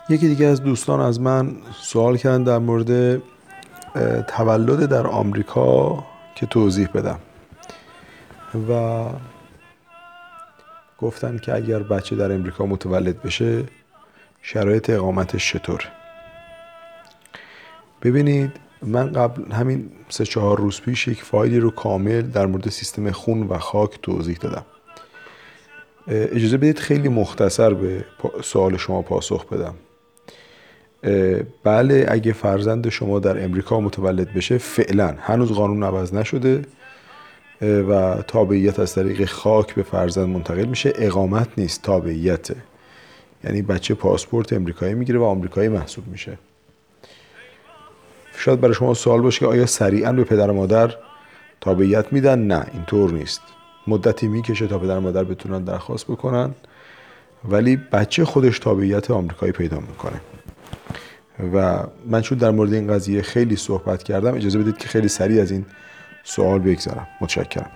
یکی دیگه از دوستان از من سوال کردن در مورد تولد در آمریکا که توضیح بدم و گفتن که اگر بچه در امریکا متولد بشه شرایط اقامتش چطور. ببینید، من قبل همین 3-4 روز پیش یک فایلی رو کامل در مورد سیستم خون و خاک توضیح دادم. اجازه بدید خیلی مختصر به سوال شما پاسخ بدم. بله، اگه فرزند شما در امریکا متولد بشه، فعلا هنوز قانون عوض نشده و تابعیت از طریق خاک به فرزند منتقل میشه. اقامت نیست، تابعیته. یعنی بچه پاسپورت امریکایی میگیره و آمریکایی محسوب میشه. شاید برای شما سوال باشه که آیا سریعا به پدر و مادر تابعیت میدن؟ نه، اینطور نیست. مدتی میکشه تا پدر و مادر بتونن درخواست بکنن، ولی بچه خودش تابعیت آمریکایی پیدا میکنه. و من چون در مورد این قضیه خیلی صحبت کردم، اجازه بدید که خیلی سریع از این سوال بگذرم. متشکرم.